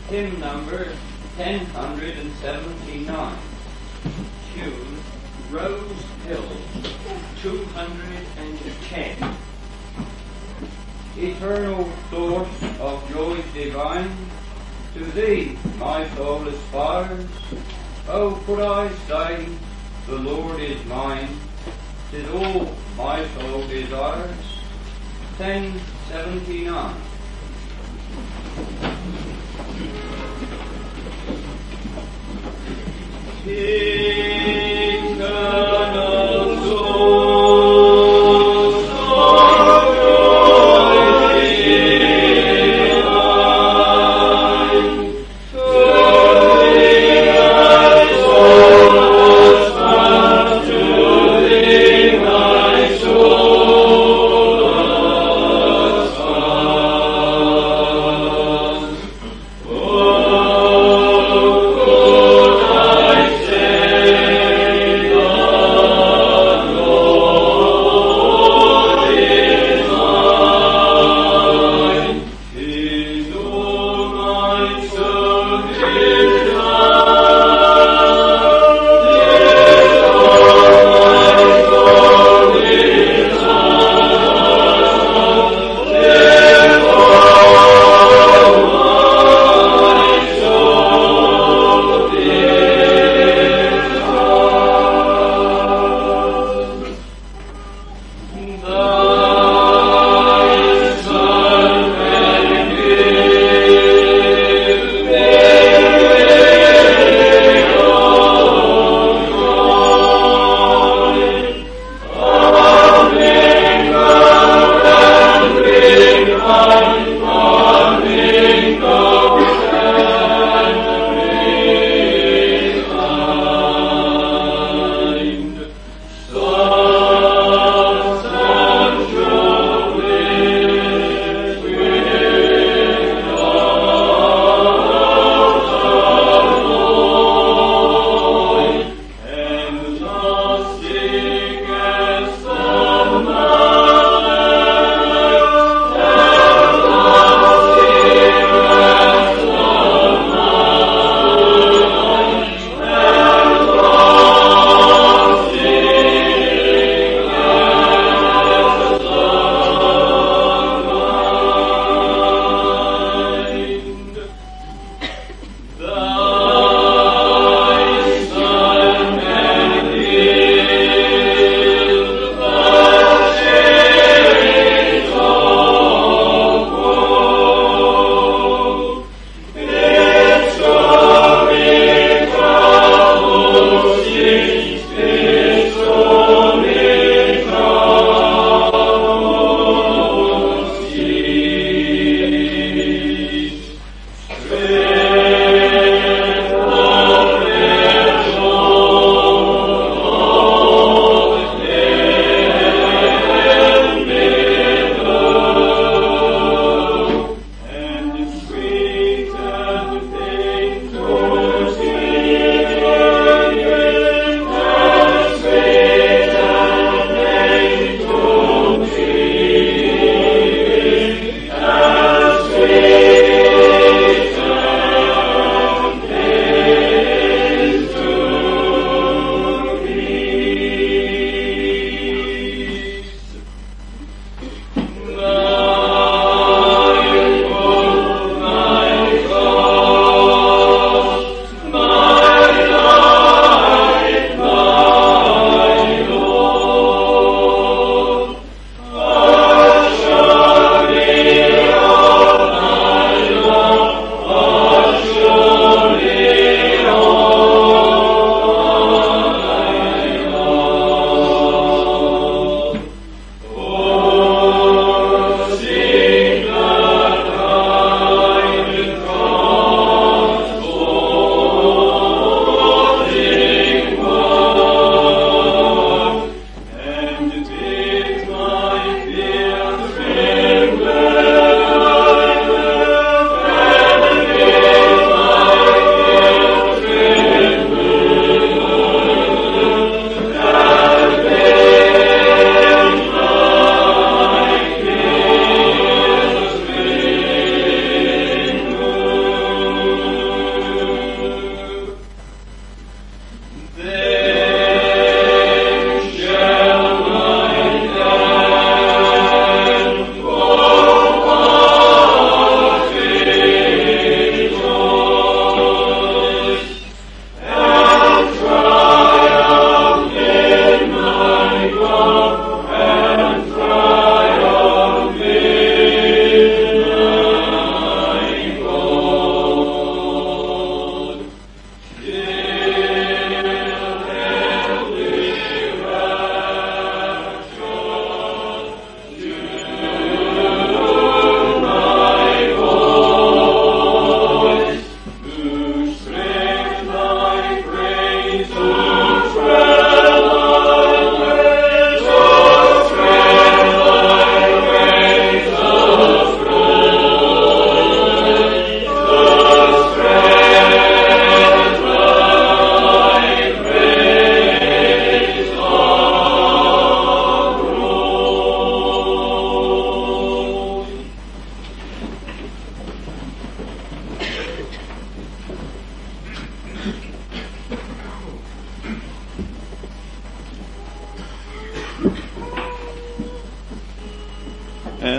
Hymn number 1079. Tune Rose Hill 210. Eternal source of joys divine, to thee my soul aspires. Oh, could I say, the Lord is mine, 'tis all my soul desires. 1079. Eternal source of joys divine, to thee my soul aspires, to thee my soul aspires. Oh, could I say,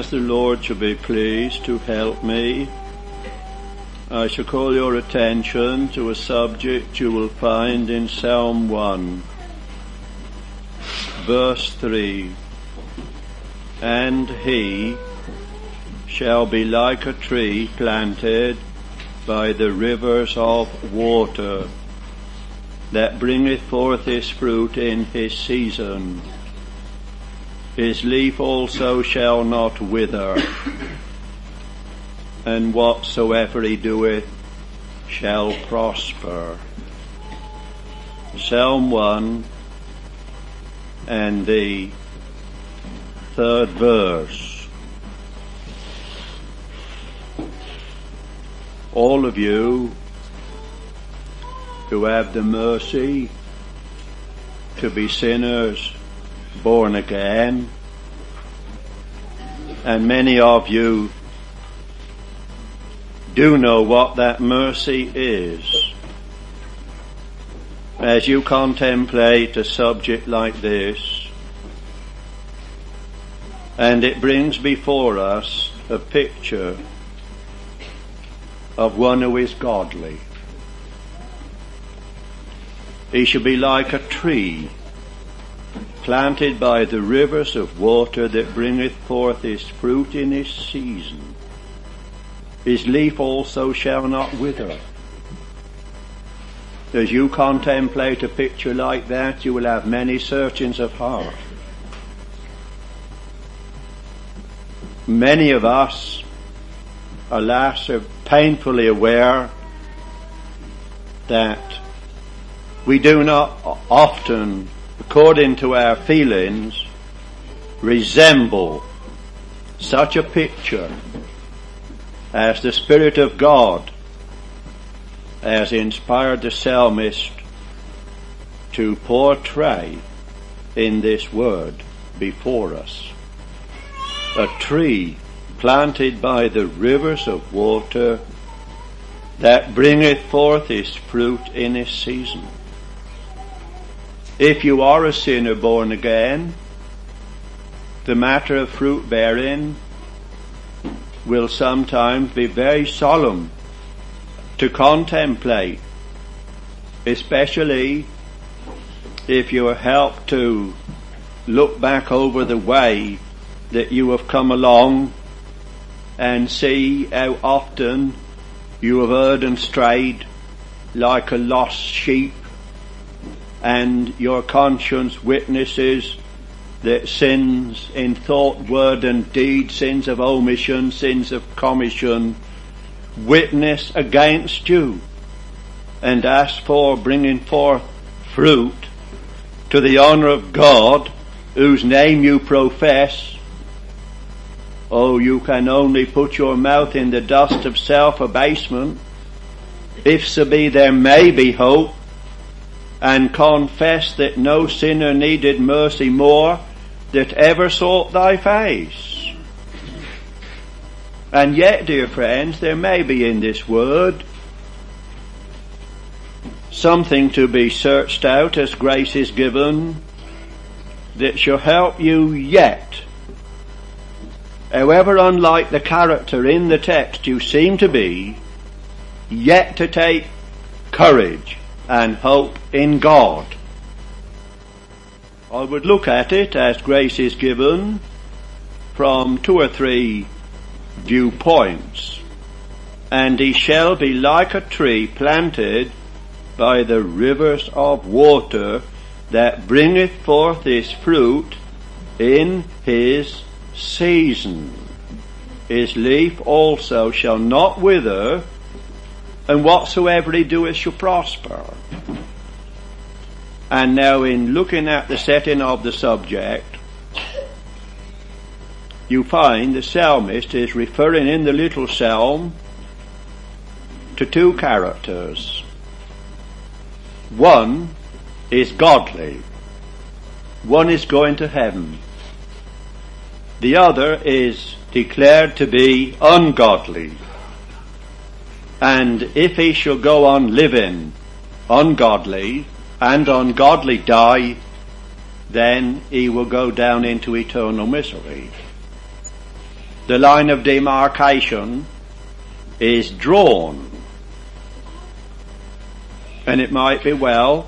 the Lord shall be pleased to help me, I shall call your attention to a subject you will find in Psalm 1, verse 3. And he shall be like a tree planted by the rivers of water, that bringeth forth his fruit in his season. His leaf also shall not wither, and whatsoever he doeth shall prosper. Psalm 1 and the 3rd verse. All of you who have the mercy to be sinners born again, and many of you do know what that mercy is. As you contemplate a subject like this, and it brings before us a picture of one who is godly. He shall be like a tree planted by the rivers of water, that bringeth forth his fruit in his season. His leaf also shall not wither. As you contemplate a picture like that, you will have many searchings of heart. Many of us, alas, are painfully aware that we do not often, according to our feelings, resemble such a picture as the Spirit of God has inspired the psalmist to portray in this word before us. A tree planted by the rivers of water, that bringeth forth his fruit in his season. If you are a sinner born again, the matter of fruit bearing will sometimes be very solemn to contemplate, especially if you are helped to look back over the way that you have come along and see how often you have erred and strayed like a lost sheep, and your conscience witnesses that sins in thought, word and deed, sins of omission, sins of commission, witness against you and ask for bringing forth fruit to the honour of God, whose name you profess. Oh, you can only put your mouth in the dust of self-abasement, if so be there may be hope, and confess that no sinner needed mercy more that ever sought thy face. And yet, dear friends, there may be in this word something to be searched out as grace is given, that shall help you yet, however unlike the character in the text you seem to be, yet to take courage and hope in God. I would look at it as grace is given from 2 or 3 viewpoints. And he shall be like a tree planted by the rivers of water, that bringeth forth his fruit in his season. His leaf also shall not wither, and whatsoever he doeth shall prosper. And now, in looking at the setting of the subject, you find the psalmist is referring in the little psalm to 2 characters. One is godly. One is going to heaven. The other is declared to be ungodly. And if he shall go on living ungodly, and ungodly die, then he will go down into eternal misery. the line of demarcation is drawn. And it might be well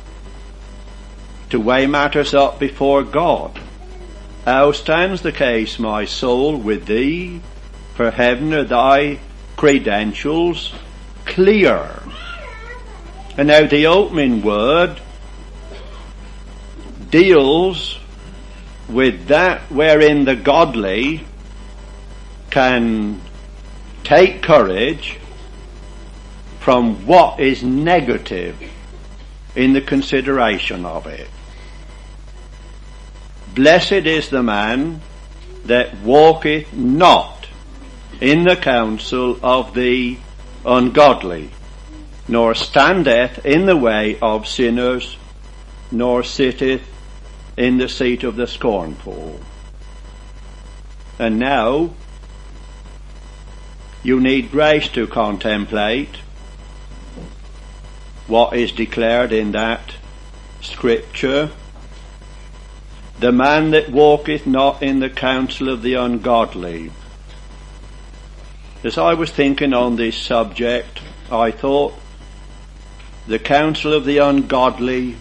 to weigh matters up before God. How stands the case, my soul, with thee? For heaven are thy credentials clear. And now the opening word deals with that wherein the godly can take courage from what is negative in the consideration of it. Blessed is the man that walketh not in the counsel of the ungodly, nor standeth in the way of sinners, nor sitteth in the seat of the scornful. And now you need grace to contemplate what is declared in that scripture. The man that walketh not in the counsel of the ungodly. As I was thinking on this subject, I thought the counsel of the ungodly,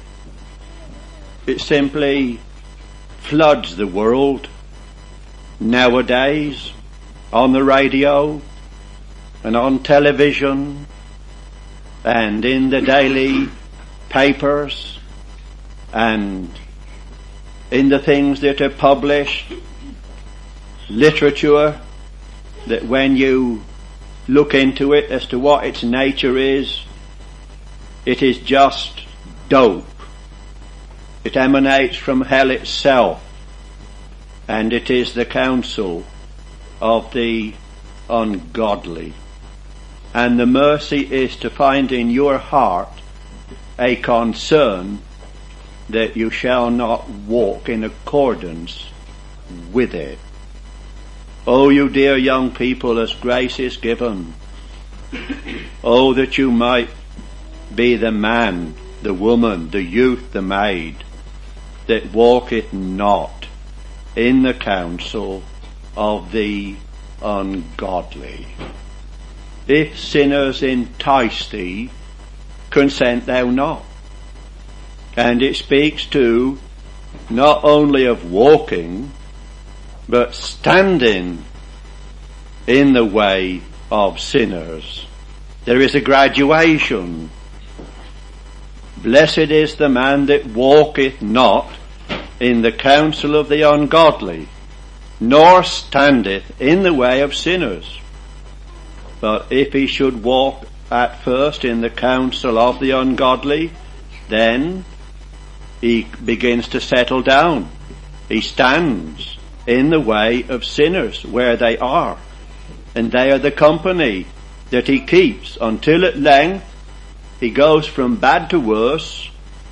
it simply floods the world nowadays on the radio and on television and in the daily papers and in the things that are published, literature, that when you look into it as to what its nature is, it is just dope. It emanates from hell itself, and it is the counsel of the ungodly. And the mercy is to find in your heart a concern that you shall not walk in accordance with it. Oh, you dear young people, as grace is given, oh, that you might be the man, the woman, the youth, the maid, that walketh not in the counsel of the ungodly. If sinners entice thee, consent thou not. And it speaks to not only of walking, but standing in the way of sinners. There is a graduation. Blessed is the man that walketh not in the counsel of the ungodly, nor standeth in the way of sinners. But if he should walk at first in the counsel of the ungodly, then he begins to settle down. He stands in the way of sinners where they are, and they are the company that he keeps until at length he goes from bad to worse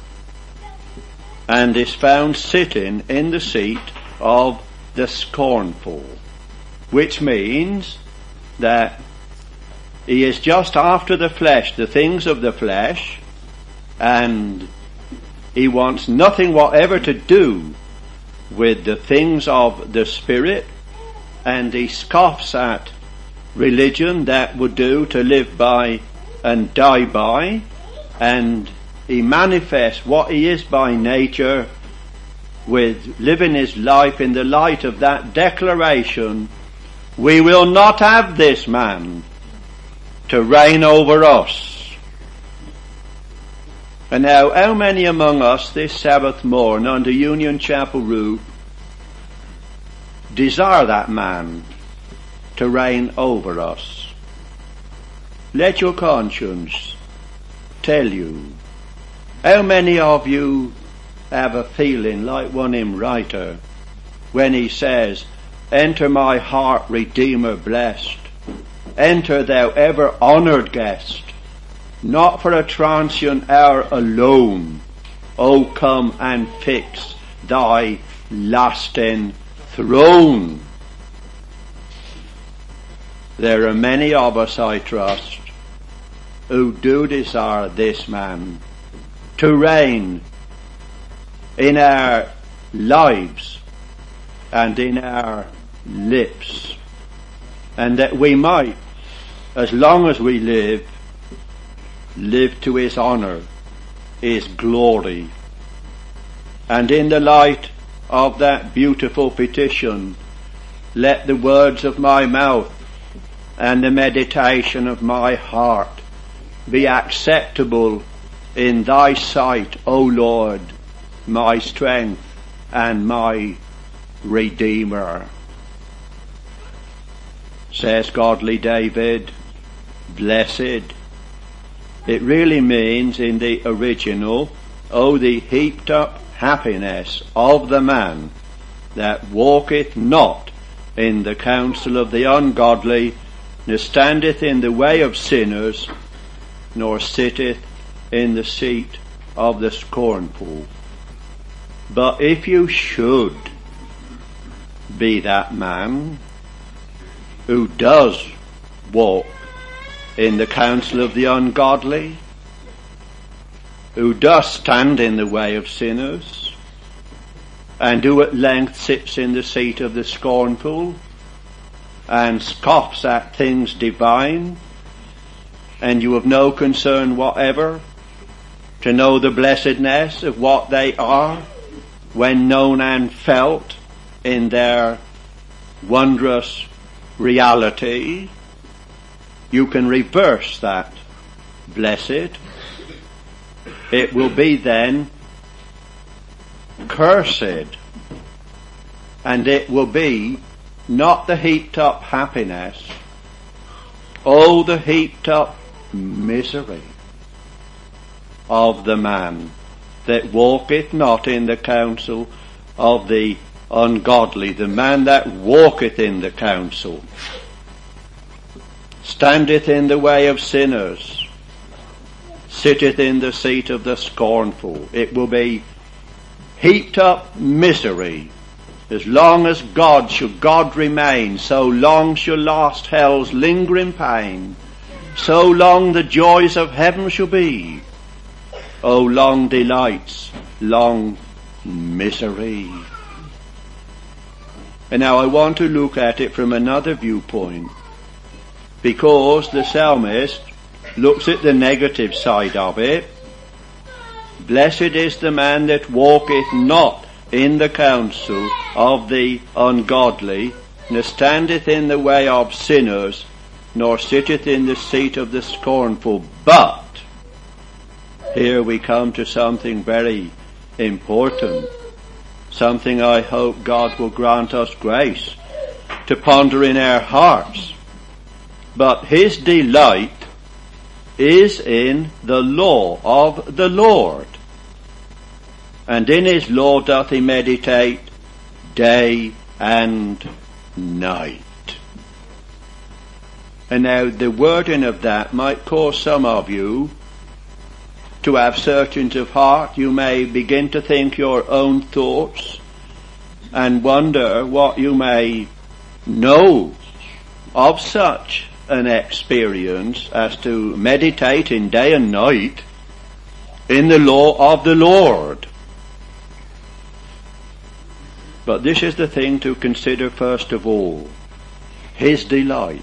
and is found sitting in the seat of the scornful, which means that he is just after the flesh, the things of the flesh, and he wants nothing whatever to do with the things of the Spirit, and he scoffs at religion that would do to live by and die by, and he manifests what he is by nature with living his life in the light of that declaration, we will not have this man to reign over us. And now, how many among us this Sabbath morn under Union Chapel roof desire that man to reign over us? Let your conscience tell you. How many of you have a feeling like one hymn writer when he says, enter my heart, Redeemer blessed, enter thou ever honoured guest, not for a transient hour alone, O come and fix thy lasting throne. There are many of us, I trust, who do desire this man to reign in our lives and in our lips, and that we might, as long as we live to his honour, his glory. And in the light of that beautiful petition, let the words of my mouth and the meditation of my heart be acceptable in thy sight, O Lord, my strength and my Redeemer. Says godly David, blessed. It really means in the original, oh, the heaped up happiness of the man that walketh not in the counsel of the ungodly, nor standeth in the way of sinners, nor sitteth in the seat of the scornful. But if you should be that man who does walk in the counsel of the ungodly, who does stand in the way of sinners, and who at length sits in the seat of the scornful, and scoffs at things divine, and you have no concern whatever to know the blessedness of what they are when known and felt in their wondrous reality, you can reverse that blessed. It will be then cursed, and it will be not the heaped up happiness, oh, the heaped up misery of the man that walketh not in the counsel of the ungodly, the man that walketh in the counsel, standeth in the way of sinners, sitteth in the seat of the scornful. It will be heaped up misery. As long as should God remain, so long shall last hell's lingering pain, so long the joys of heaven shall be. O long delights, long misery. And now I want to look at it from another viewpoint, because the psalmist looks at the negative side of it. Blessed is the man that walketh not in the counsel of the ungodly, nor standeth in the way of sinners, nor sitteth in the seat of the scornful. But here we come to something very important, something I hope God will grant us grace to ponder in our hearts. But his delight is in the law of the Lord, and in his law doth he meditate day and night. And now the wording of that might cause some of you to have searchings of heart. You may begin to think your own thoughts and wonder what you may know of such an experience as to meditate in day and night in the law of the Lord. But this is the thing to consider first of all, his delight.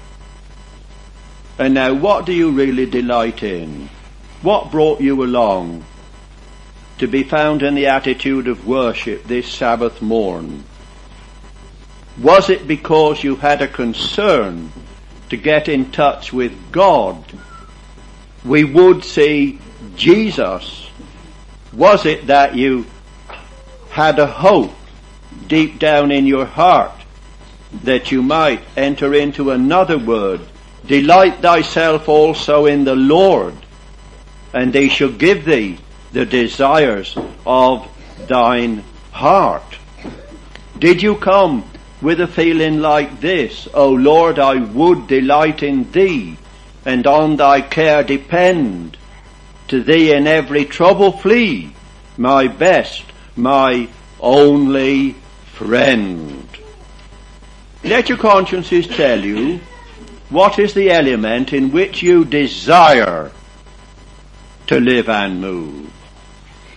And now, what do you really delight in? What brought you along to be found in the attitude of worship this Sabbath morn? Was it because you had a concern to get in touch with God? We would see Jesus. Was it that you had a hope deep down in your heart that you might enter into another word, delight thyself also in the Lord, and he shall give thee the desires of thine heart? Did you come with a feeling like this? O Lord, I would delight in thee, and on thy care depend. To thee in every trouble flee, my best, my only friend. Let your consciences tell you what is the element in which you desire to live and move.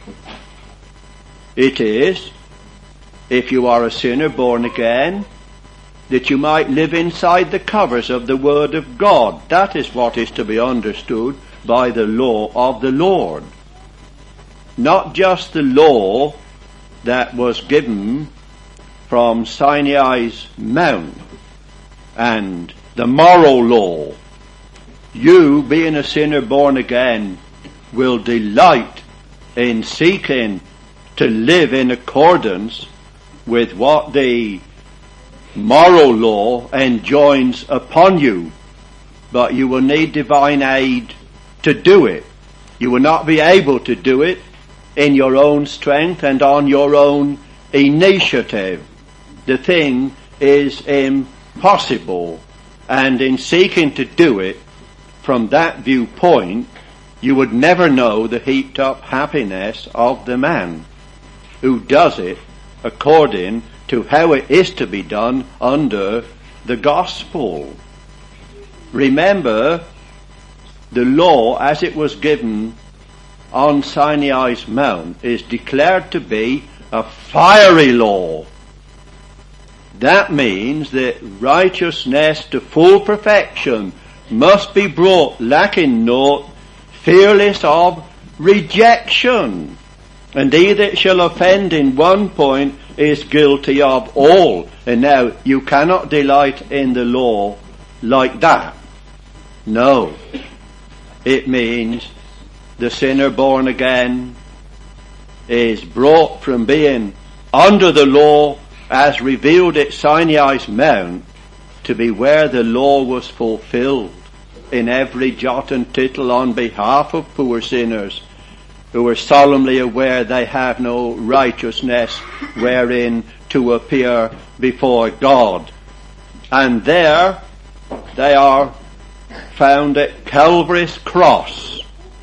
It is, if you are a sinner born again, that you might live inside the covers of the Word of God. That is what is to be understood by the law of the Lord. Not just the law that was given from Sinai's Mount and the moral law. You, being a sinner born again, will delight in seeking to live in accordance with what the moral law enjoins upon you. But you will need divine aid to do it. You will not be able to do it in your own strength and on your own initiative. The thing is impossible. And in seeking to do it from that viewpoint, you would never know the heaped up happiness of the man who does it according to how it is to be done under the gospel. Remember, the law as it was given on Sinai's Mount is declared to be a fiery law. That means that righteousness to full perfection must be brought lacking naught, fearless of rejection. And he that shall offend in one point is guilty of all. And now, you cannot delight in the law like that. No. It means the sinner born again is brought from being under the law as revealed at Sinai's Mount to be where the law was fulfilled in every jot and tittle on behalf of poor sinners who are solemnly aware they have no righteousness wherein to appear before God. And there they are found at Calvary's cross.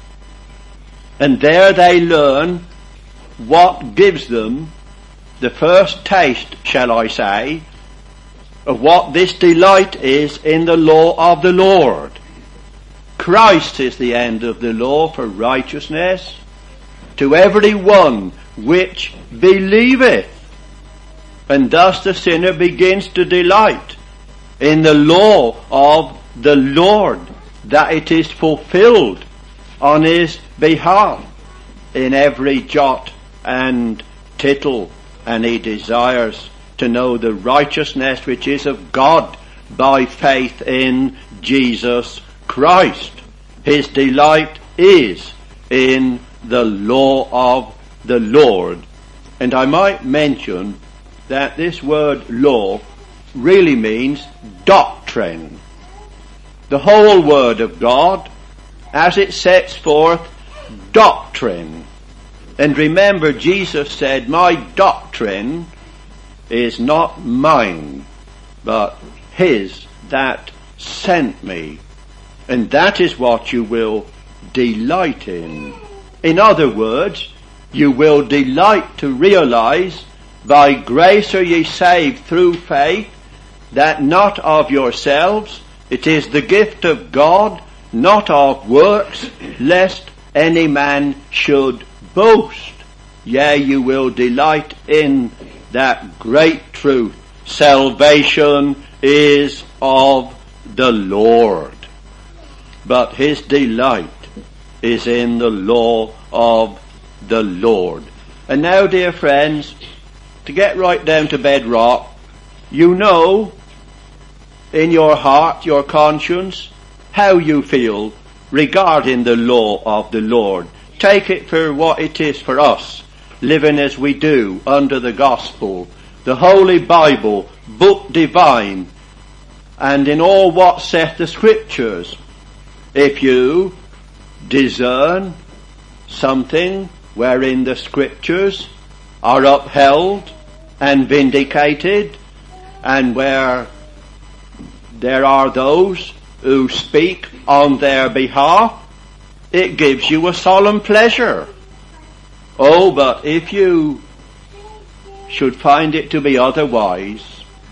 And there they learn what gives them the first taste, shall I say, of what this delight is in the law of the Lord. Christ is the end of the law for righteousness to every one which believeth. And thus the sinner begins to delight in the law of the Lord, that it is fulfilled on his behalf in every jot and tittle, and he desires to know the righteousness which is of God by faith in Jesus Christ. His delight is in the law of the Lord. And I might mention that this word law really means doctrine. The whole Word of God as it sets forth doctrine. And remember, Jesus said, my doctrine is not mine, but his that sent me. And that is what you will delight in. In other words, you will delight to realize, by grace are ye saved through faith, that not of yourselves, it is the gift of God, not of works, lest any man should boast. Yea, you will delight in that great truth. Salvation is of the Lord. But his delight is in the law of the Lord. And now, dear friends, to get right down to bedrock, you know in your heart, your conscience, how you feel regarding the law of the Lord. Take it for what it is for us, living as we do under the gospel, the Holy Bible, book divine, and in all what saith the Scriptures. If you discern something wherein the Scriptures are upheld and vindicated, and where there are those who speak on their behalf, it gives you a solemn pleasure. Oh, but if you should find it to be otherwise,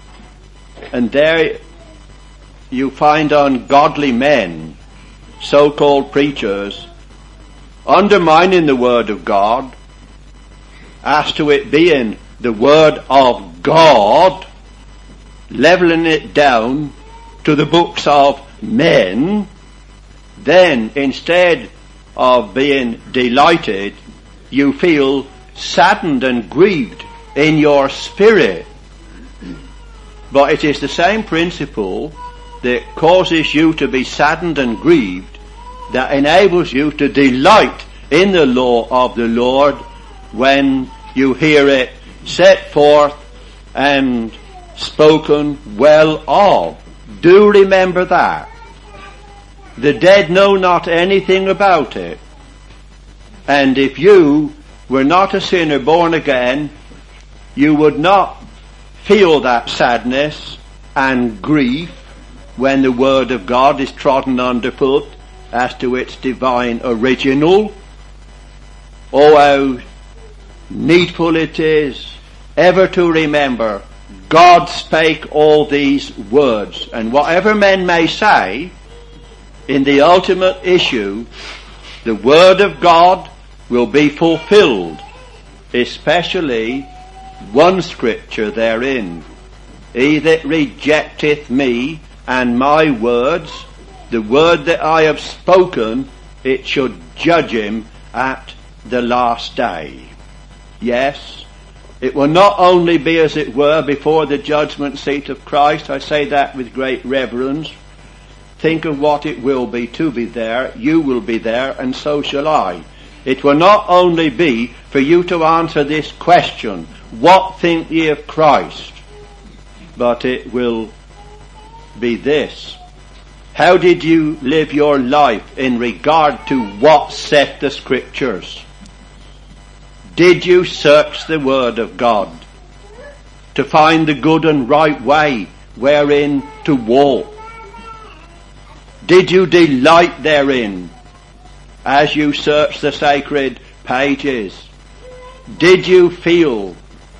and there you find ungodly men, so-called preachers, undermining the Word of God, as to it being the Word of God, leveling it down to the books of men, then instead of being delighted, you feel saddened and grieved in your spirit. But it is the same principle that causes you to be saddened and grieved that enables you to delight in the law of the Lord when you hear it set forth and spoken well of. Do remember that. The dead know not anything about it. And if you were not a sinner born again, you would not feel that sadness and grief when the Word of God is trodden underfoot as to its divine original. Oh, how needful it is ever to remember God spake all these words, and whatever men may say, in the ultimate issue, the Word of God will be fulfilled, especially one scripture therein. He that rejecteth me and my words, the word that I have spoken, it should judge him at the last day. Yes, it will not only be, as it were, before the judgment seat of Christ. I say that with great reverence. Think of what it will be to be there. You will be there, and so shall I. It will not only be for you to answer this question, what think ye of Christ? But it will be this. How did you live your life in regard to what saith the Scriptures? Did you search the Word of God to find the good and right way wherein to walk? Did you delight therein as you search the sacred pages? Did you feel,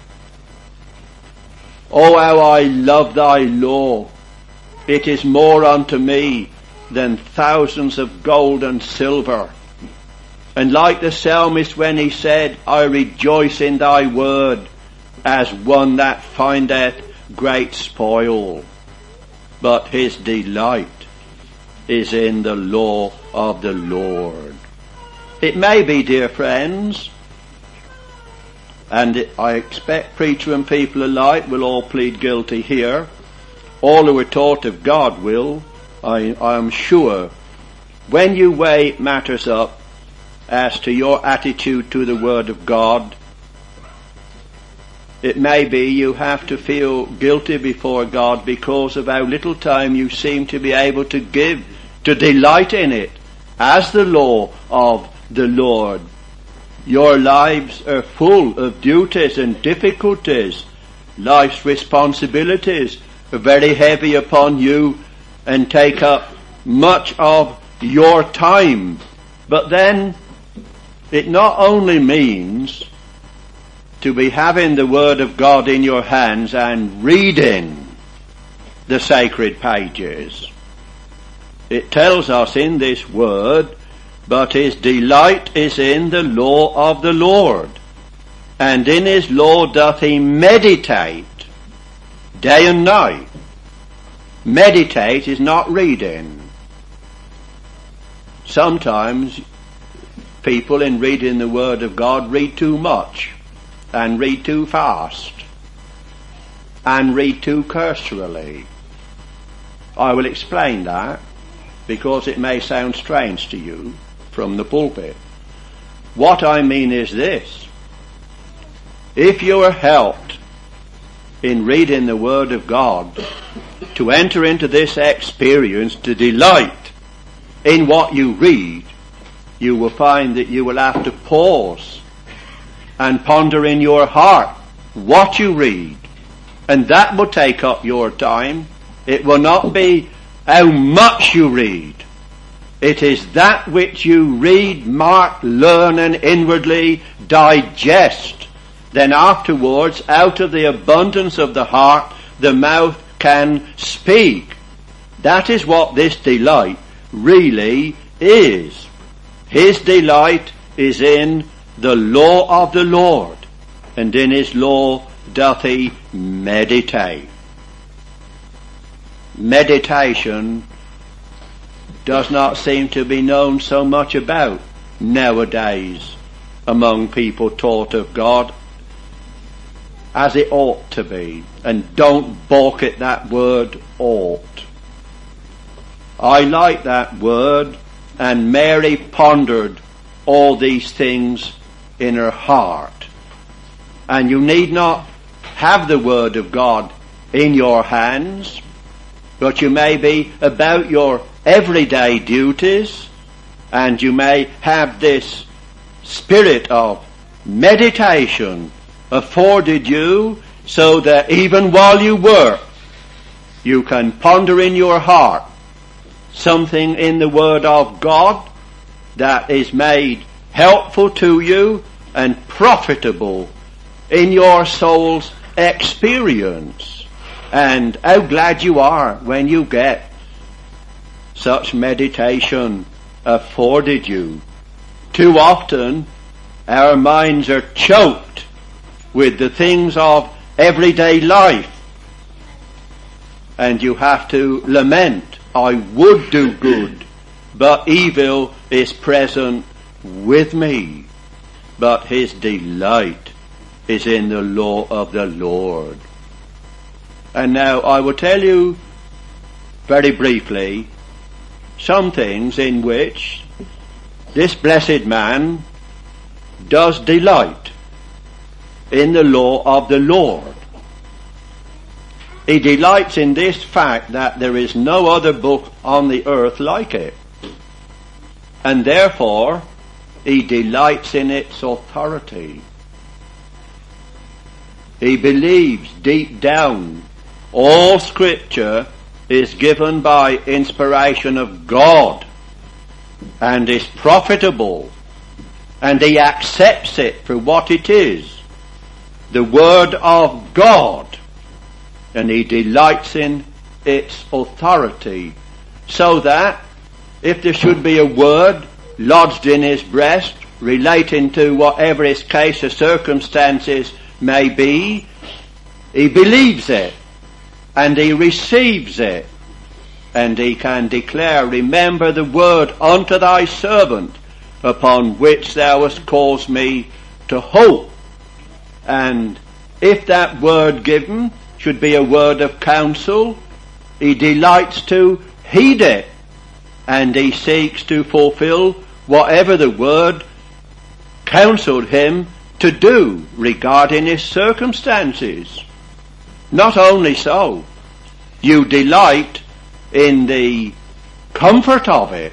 oh, how I love thy law. It is more unto me than thousands of gold and silver. And like the psalmist when he said, I rejoice in thy word as one that findeth great spoil. But his delight is in the law of the Lord. It may be, dear friends, and I expect preacher and people alike will all plead guilty here. All who are taught of God will, I am sure. When you weigh matters up as to your attitude to the Word of God, it may be you have to feel guilty before God because of how little time you seem to be able to give to delight in it as the law of the Lord. Your lives are full of duties and difficulties. Life's responsibilities are very heavy upon you and take up much of your time. But then it not only means to be having the Word of God in your hands and reading the sacred pages. It tells us in this Word, but his delight is in the law of the Lord, and in his law doth he meditate day and night. Meditate is not reading. Sometimes people in reading the Word of God read too much, and read too fast, and read too cursorily. I will explain that, because it may sound strange to you from the pulpit. What I mean is this. If you are helped in reading the Word of God to enter into this experience, to delight in what you read, you will find that you will have to pause and ponder in your heart what you read. And that will take up your time. It will not be how much you read. It is that which you read, mark, learn, and inwardly digest. Then afterwards, out of the abundance of the heart, the mouth can speak. That is what this delight really is. His delight is in the law of the Lord, and in his law doth he meditate. meditation does not seem to be known so much about nowadays among people taught of God as it ought to be. And don't balk at that word ought. I like that word, and Mary pondered all these things in her heart. And you need not have the word of God in your hands, but you may be about your everyday duties, and you may have this spirit of meditation afforded you, so that even while you work, you can ponder in your heart something in the Word of God that is made helpful to you and profitable in your soul's experience. And how glad you are when you get such meditation afforded you. Too often our minds are choked with the things of everyday life, and you have to lament, I would do good, but evil is present with me. But his delight is in the law of the Lord. And now I will tell you very briefly some things in which this blessed man does delight in the law of the Lord. He delights in this fact that there is no other book on the earth like it. And therefore, he delights in its authority. He believes deep down all Scripture is given by inspiration of God and is profitable, and he accepts it for what it is, the Word of God, and he delights in its authority, so that if there should be a word lodged in his breast relating to whatever his case or circumstances may be, he believes it and he receives it, and he can declare, remember the word unto thy servant upon which thou hast caused me to hope. And if that word given should be a word of counsel, he delights to heed it, and he seeks to fulfill whatever the word counseled him to do regarding his circumstances. Not only so, you delight in the comfort of it.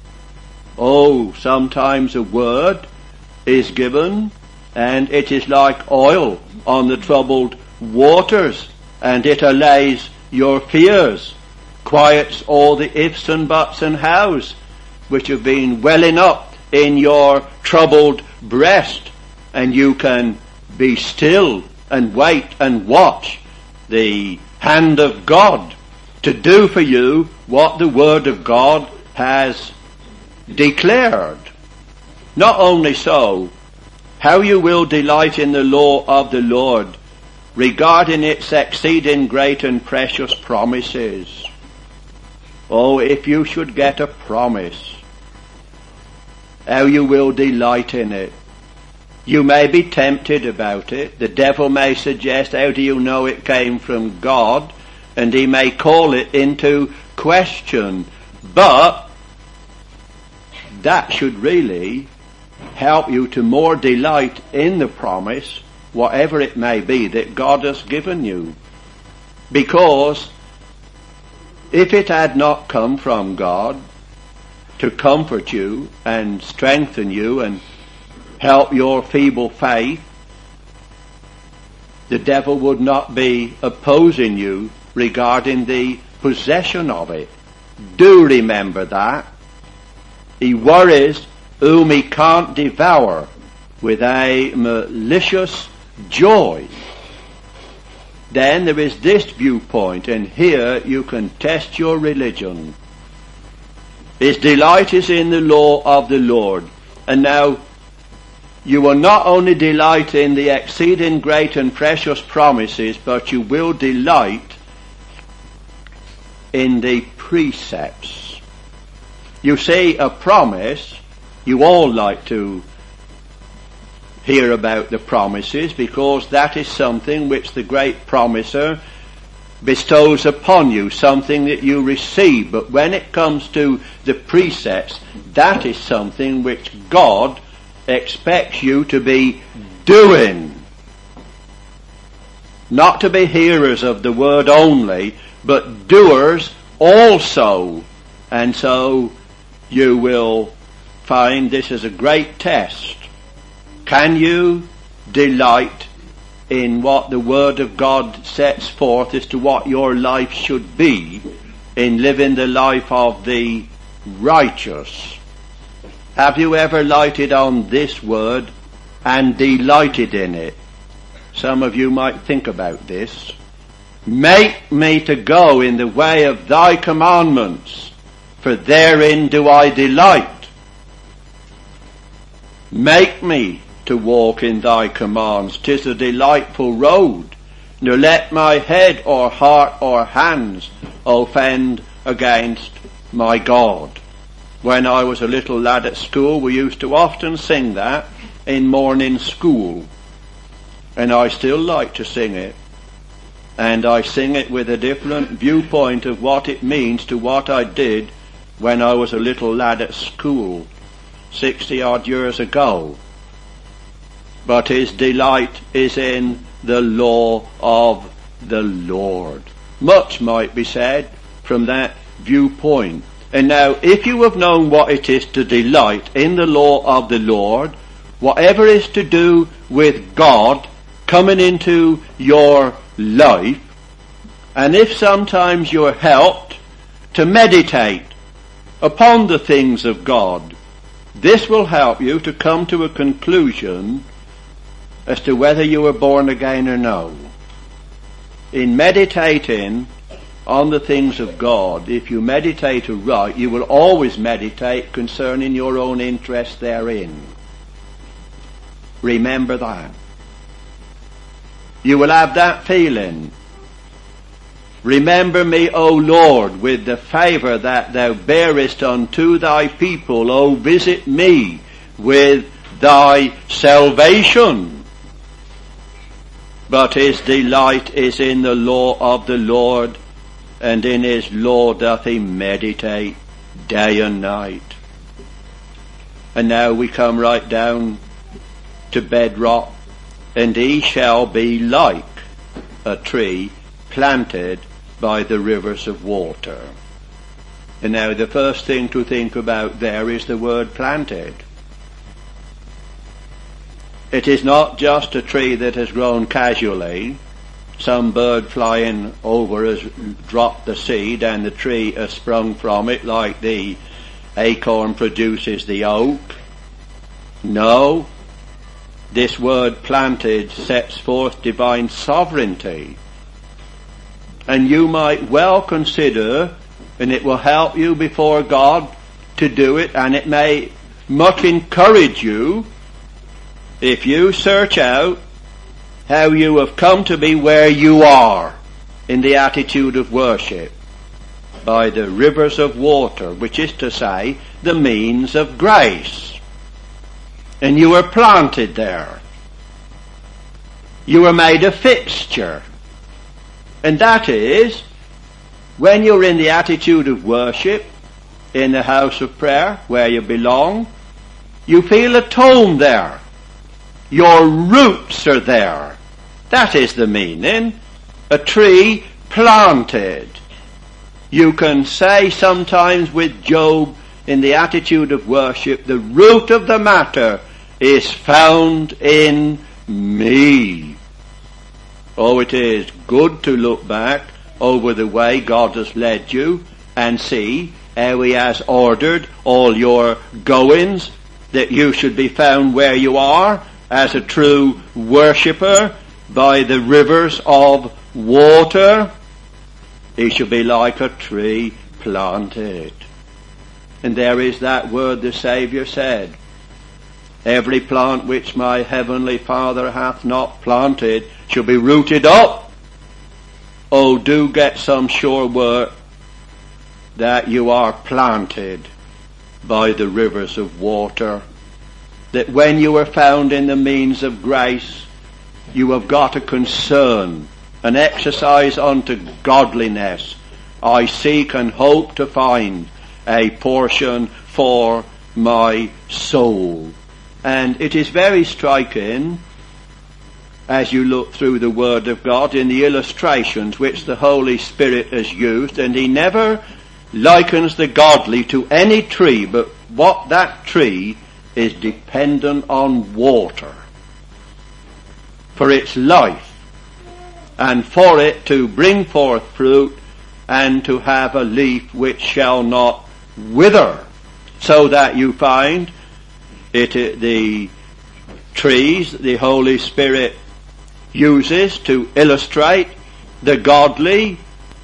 Oh, sometimes a word is given and it is like oil on the troubled waters, and it allays your fears, quiets all the ifs and buts and hows which have been welling up in your troubled breast, and you can be still and wait and watch the hand of God to do for you what the Word of God has declared. Not only so, how you will delight in the law of the Lord regarding its exceeding great and precious promises. Oh, if you should get a promise, how you will delight in it. You may be tempted about it. The devil may suggest, how do you know it came from God? And he may call it into question. But that should really help you to more delight in the promise, whatever it may be that God has given you. Because if it had not come from God to comfort you and strengthen you and help your feeble faith, the devil would not be opposing you regarding the possession of it. Do remember that. He worries whom he can't devour with a malicious joy. Then there is this viewpoint, and here you can test your religion. His delight is in the law of the Lord. And now, you will not only delight in the exceeding great and precious promises, but you will delight in the precepts. You see, a promise, you all like to hear about the promises, because that is something which the great promiser bestows upon you, something that you receive. But when it comes to the precepts, that is something which God expects you to be doing. Not to be hearers of the word only, but doers also. And so you will find this is a great test. Can you delight in what the Word of God sets forth as to what your life should be in living the life of the righteous? Have you ever lighted on this Word and delighted in it? Some of you might think about this. Make me to go in the way of thy commandments, for therein do I delight. Make me to walk in thy commands, 'tis a delightful road. Nor let my head or heart or hands offend against my God. When I was a little lad at school, we used to often sing that in morning school. And I still like to sing it. And I sing it with a different viewpoint of what it means to what I did when I was a little lad at school 60 odd years ago. But his delight is in the law of the Lord. Much might be said from that viewpoint. And now, if you have known what it is to delight in the law of the Lord, whatever is to do with God coming into your life, and if sometimes you're helped to meditate upon the things of God, this will help you to come to a conclusion as to whether you were born again or no. In meditating on the things of God, if you meditate aright, you will always meditate concerning your own interest therein. Remember that. You will have that feeling. Remember me, O Lord, with the favour that thou bearest unto thy people. O visit me with thy salvation. But his delight is in the law of the Lord, and in his law doth he meditate day and night. And now we come right down to bedrock. And he shall be like a tree planted by the rivers of water. And now the first thing to think about there is the word planted. It is not just a tree that has grown casually. Some bird flying over has dropped the seed and the tree has sprung from it, like the acorn produces the oak. No. This word planted sets forth divine sovereignty. And you might well consider, and it will help you before God to do it, and it may much encourage you if you search out how you have come to be where you are in the attitude of worship, by the rivers of water, which is to say, the means of grace. And you were planted there. You were made a fixture. And that is, when you're in the attitude of worship, in the house of prayer, where you belong, you feel at home there. Your roots are there. That is the meaning. A tree planted. You can say sometimes with Job, in the attitude of worship, the root of the matter is found in me. Oh, it is good to look back over the way God has led you and see how he has ordered all your goings, that you should be found where you are as a true worshipper by the rivers of water. He shall be like a tree planted. And there is that word the Saviour said, every plant which my heavenly Father hath not planted shall be rooted up. Oh, do get some sure work that you are planted by the rivers of water, that when you are found in the means of grace, you have got a concern, an exercise unto godliness. I seek and hope to find a portion for my soul. And it is very striking as you look through the Word of God in the illustrations which the Holy Spirit has used, and he never likens the godly to any tree, but what that tree is dependent on water for its life and for it to bring forth fruit and to have a leaf which shall not wither, so that you find the trees the Holy Spirit uses to illustrate the godly.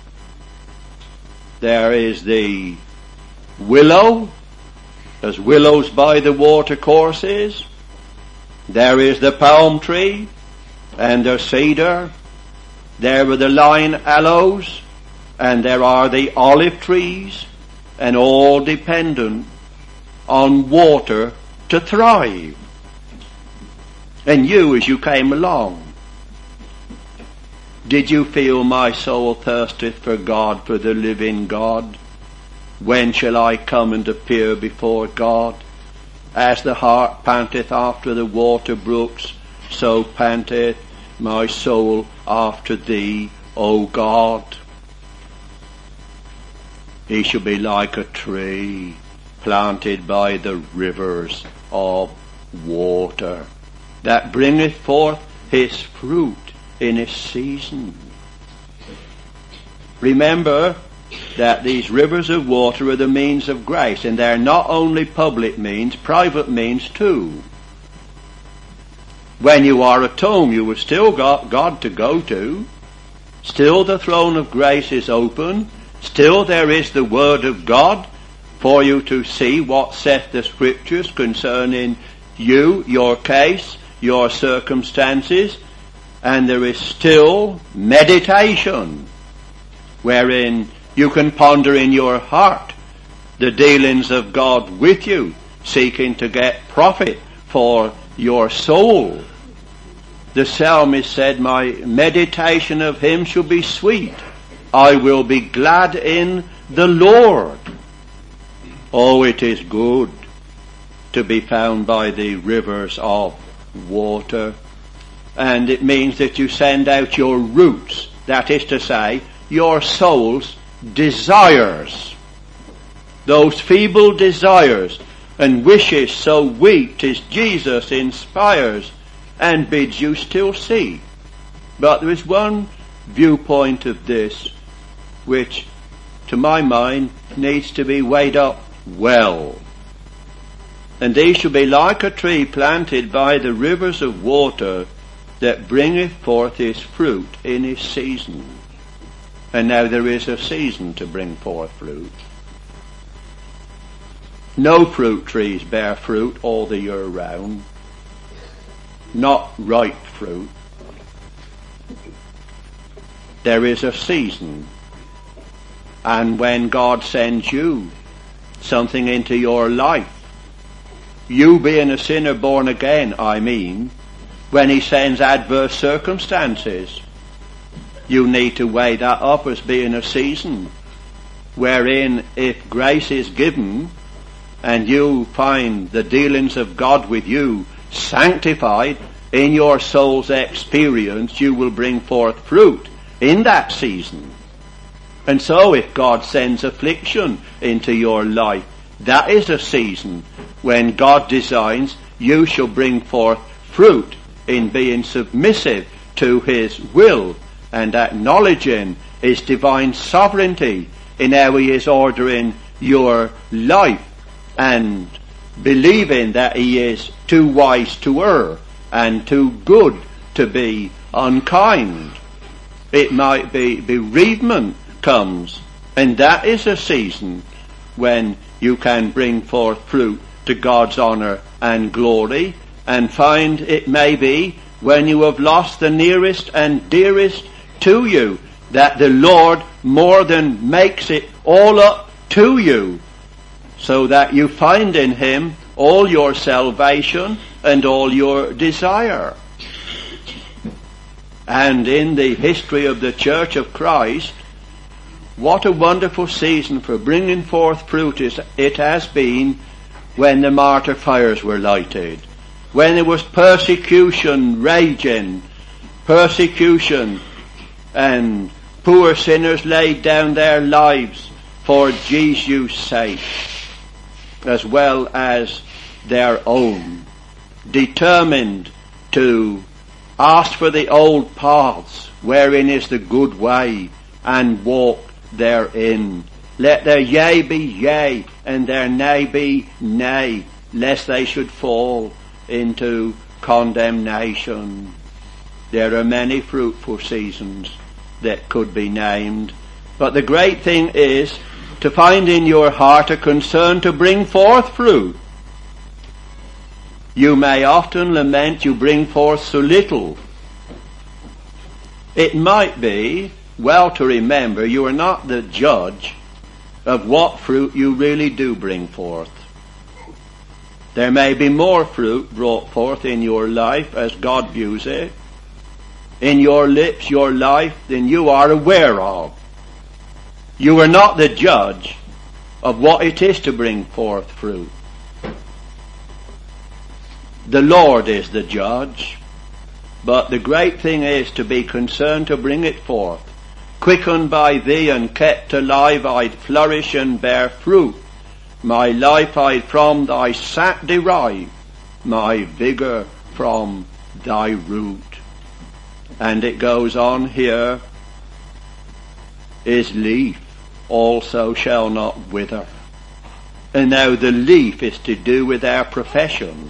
There is the willow, as willows by the water courses. There is the palm tree and the cedar. There are the line aloes, and there are the olive trees, and all dependent on water to thrive. And you, as you came along, did you feel, my soul thirsteth for God, for the living God? When shall I come and appear before God? As the hart panteth after the water brooks, so panteth my soul after thee, O God. He shall be like a tree planted by the rivers of water, that bringeth forth his fruit in its season. Remember that these rivers of water are the means of grace, and they're not only public means, private means too. When you are at home, you have still got God to go to. Still the throne of grace is open. Still there is the Word of God for you to see what saith the Scriptures concerning you, your case, your circumstances. And there is still meditation, wherein you can ponder in your heart the dealings of God with you, seeking to get profit for your soul. The psalmist said, my meditation of him shall be sweet. I will be glad in the Lord. Oh, it is good to be found by the rivers of water. And it means that you send out your roots, that is to say, your soul's desires, those feeble desires and wishes so weak as Jesus inspires and bids you still see. But there is one viewpoint of this which, to my mind, needs to be weighed up well. And he shall be like a tree planted by the rivers of water, that bringeth forth his fruit in his season. And now there is a season to bring forth fruit. No fruit trees bear fruit all the year round. Not ripe fruit. There is a season. And when God sends you something into your life, you being a sinner born again, I mean, when he sends adverse circumstances, you need to weigh that up as being a season wherein, if grace is given and you find the dealings of God with you sanctified in your soul's experience, you will bring forth fruit in that season. And so if God sends affliction into your life, that is a season when God designs you shall bring forth fruit in being submissive to his will and acknowledging his divine sovereignty in how he is ordering your life, and believing that he is too wise to err and too good to be unkind. It might be bereavement comes, and that is a season when you can bring forth fruit to God's honour and glory, and find it may be when you have lost the nearest and dearest to you, that the Lord more than makes it all up to you, so that you find in him all your salvation and all your desire. And in the history of the Church of Christ, what a wonderful season for bringing forth fruit it has been when the martyr fires were lighted, when there was persecution raging, persecution, and poor sinners laid down their lives for Jesus' sake, as well as their own, determined to ask for the old paths wherein is the good way, and walk therein. Let their yea be yea, and their nay be nay, lest they should fall into condemnation. There are many fruitful seasons that could be named, but the great thing is to find in your heart a concern to bring forth fruit. You may often lament you bring forth so little. It might be well to remember you are not the judge of what fruit you really do bring forth. There may be more fruit brought forth in your life as God views it, in your lips, your life, than you are aware of. You are not the judge of what it is to bring forth fruit. The Lord is the judge, but the great thing is to be concerned to bring it forth. Quickened by thee and kept alive, I'd flourish and bear fruit. My life I'd from thy sap derive, my vigour from thy root. And it goes on here, his leaf also shall not wither. And now the leaf is to do with our profession.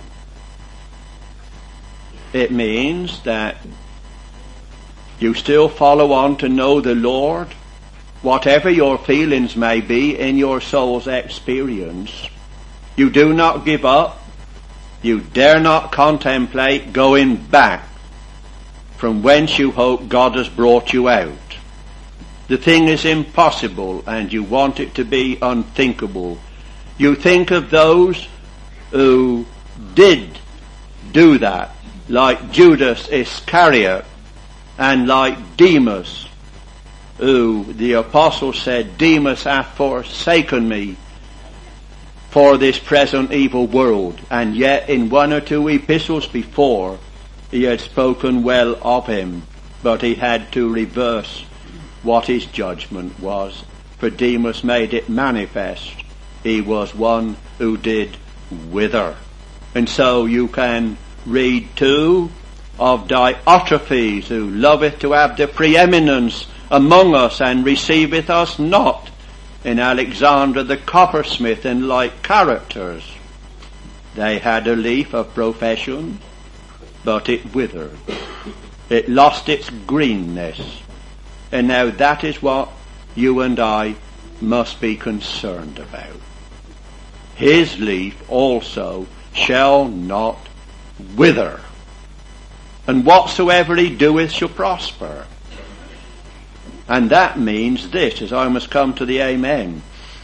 It means that you still follow on to know the Lord, whatever your feelings may be in your soul's experience. You do not give up. You dare not contemplate going back from whence you hope God has brought you out. The thing is impossible and you want it to be unthinkable. You think of those who did do that, like Judas Iscariot and like Demas, who the apostle said, Demas hath forsaken me for this present evil world. And yet in one or two epistles before he had spoken well of him, but he had to reverse what his judgment was, for Demas made it manifest he was one who did wither. And so you can read too of Diotrephes, who loveth to have the preeminence among us and receiveth us not, in Alexander the coppersmith, and like characters. They had a leaf of profession, but it withered. It lost its greenness. And now that is what you and I must be concerned about. His leaf also shall not wither, and whatsoever he doeth shall prosper. And that means this, as I must come to the amen.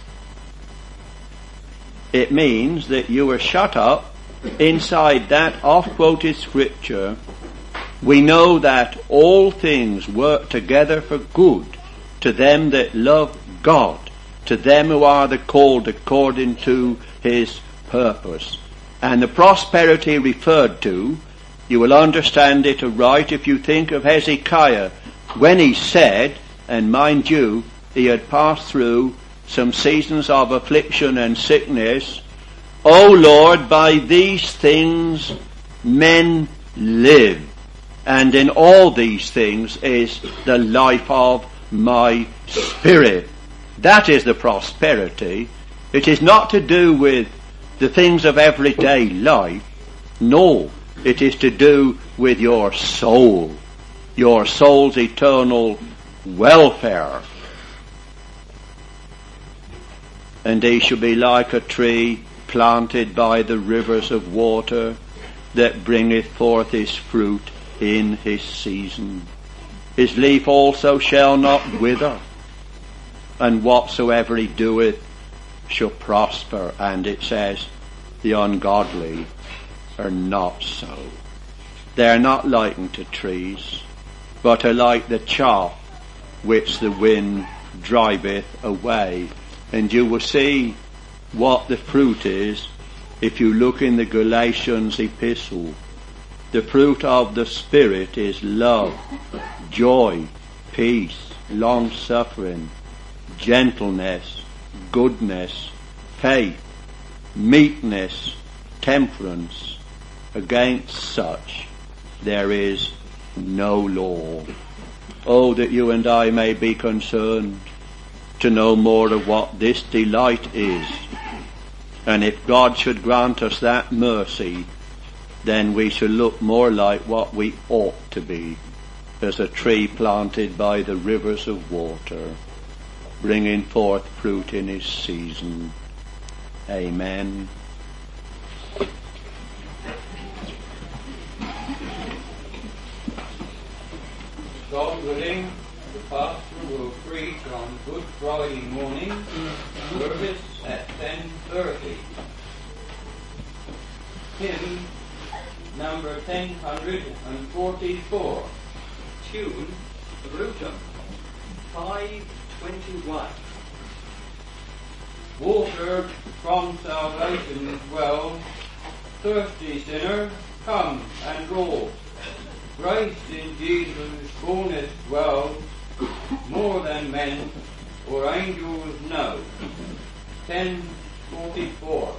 It means that you are shut up inside that oft-quoted scripture. We know that all things work together for good to them that love God, to them who are the called according to his purpose. And the prosperity referred to, you will understand it aright if you think of Hezekiah, when he said, and mind you, he had passed through some seasons of affliction and sickness, O Lord, by these things men live, and in all these things is the life of my spirit. That is the prosperity. It is not to do with the things of everyday life. No, it is to do with your soul's eternal welfare. And he shall be like a tree planted by the rivers of water, that bringeth forth his fruit in his season. His leaf also shall not wither, and whatsoever he doeth shall prosper, and it says the ungodly are not so. They are not likened to trees, but are like the chaff which the wind driveth away. And you will see what the fruit is if you look in the Galatians epistle. The fruit of the Spirit is love, joy, peace, long-suffering, gentleness, goodness, faith, meekness, temperance. Against such there is no law. Oh, that you and I may be concerned to know more of what this delight is. And if God should grant us that mercy, then we shall look more like what we ought to be, as a tree planted by the rivers of water, bringing forth fruit in his season. Amen. God willing, the pastor will preach on Good Friday morning, service at 10:30. Hymn number 1044. Tune, Brutum, 521. Water from salvation's well, thirsty sinner, come and draw. Grace in Jesus' fullness dwells, more than men or angels know. 1044.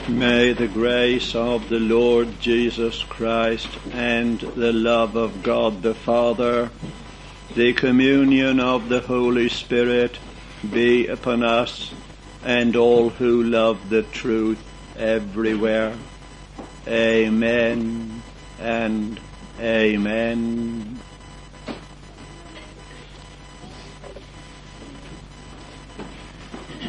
May the grace of the Lord Jesus Christ and the love of God the Father, the communion of the Holy Spirit be upon us and all who love the truth everywhere. Amen and amen.